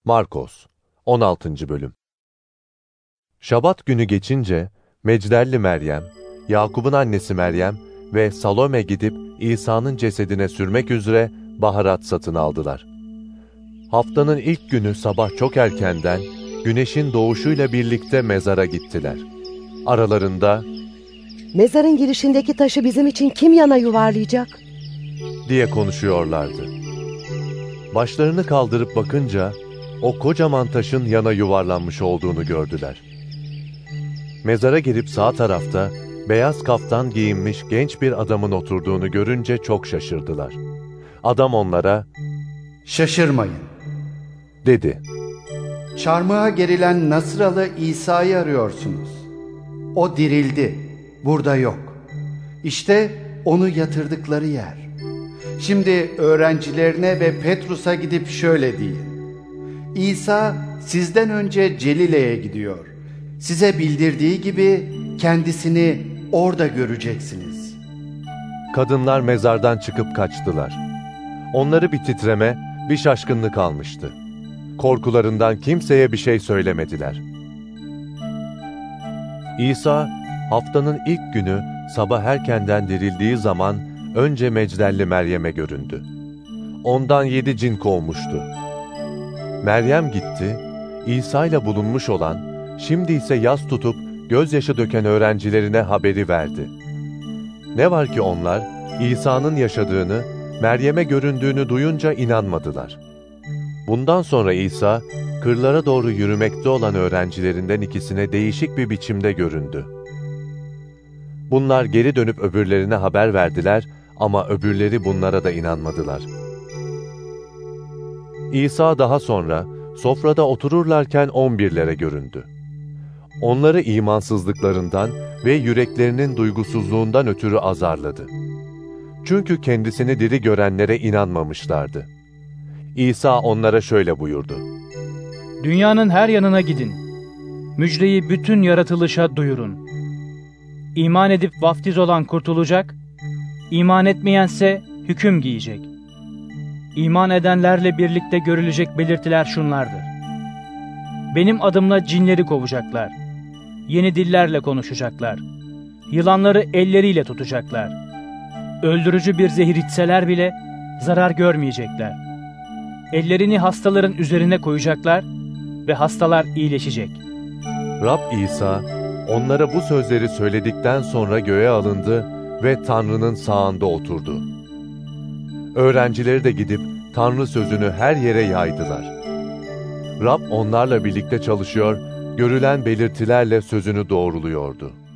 Markos 16. Bölüm. Şabat günü geçince Mecdelli Meryem, Yakup'un annesi Meryem ve Salome gidip İsa'nın cesedine sürmek üzere baharat satın aldılar. Haftanın ilk günü sabah çok erkenden, güneşin doğuşuyla birlikte mezara gittiler. Aralarında, "Mezarın girişindeki taşı bizim için kim yana yuvarlayacak?" diye konuşuyorlardı. Başlarını kaldırıp bakınca, o kocaman taşın yana yuvarlanmış olduğunu gördüler. Mezara girip sağ tarafta, beyaz kaftan giyinmiş genç bir adamın oturduğunu görünce çok şaşırdılar. Adam onlara, "Şaşırmayın," dedi. "Çarmıha gerilen Nasıralı İsa'yı arıyorsunuz. O dirildi, burada yok. İşte onu yatırdıkları yer. Şimdi öğrencilerine ve Petrus'a gidip şöyle deyin: İsa sizden önce Celile'ye gidiyor. Size bildirdiği gibi kendisini orada göreceksiniz." Kadınlar mezardan çıkıp kaçtılar. Onları bir titreme, bir şaşkınlık almıştı. Korkularından kimseye bir şey söylemediler. İsa, haftanın ilk günü sabah erkenden dirildiği zaman önce Mecdelli Meryem'e göründü. Ondan 7 cin kovmuştu. Meryem gitti, İsa ile bulunmuş olan, şimdi ise yas tutup gözyaşı döken öğrencilerine haberi verdi. Ne var ki onlar, İsa'nın yaşadığını, Meryem'e göründüğünü duyunca inanmadılar. Bundan sonra İsa, kırlara doğru yürümekte olan öğrencilerinden ikisine değişik bir biçimde göründü. Bunlar geri dönüp öbürlerine haber verdiler ama öbürleri bunlara da inanmadılar. İsa daha sonra sofrada otururlarken 11'lere göründü. Onları imansızlıklarından ve yüreklerinin duygusuzluğundan ötürü azarladı. Çünkü kendisini diri görenlere inanmamışlardı. İsa onlara şöyle buyurdu: "Dünyanın her yanına gidin. Müjdeyi bütün yaratılışa duyurun. İman edip vaftiz olan kurtulacak, iman etmeyense hüküm giyecek. İman edenlerle birlikte görülecek belirtiler şunlardır: Benim adımla cinleri kovacaklar, yeni dillerle konuşacaklar, yılanları elleriyle tutacaklar, öldürücü bir zehir içseler bile zarar görmeyecekler. Ellerini hastaların üzerine koyacaklar ve hastalar iyileşecek." Rab İsa, onlara bu sözleri söyledikten sonra göğe alındı ve Tanrı'nın sağında oturdu. Öğrencileri de gidip Tanrı sözünü her yere yaydılar. Rab onlarla birlikte çalışıyor, görülen belirtilerle sözünü doğruluyordu.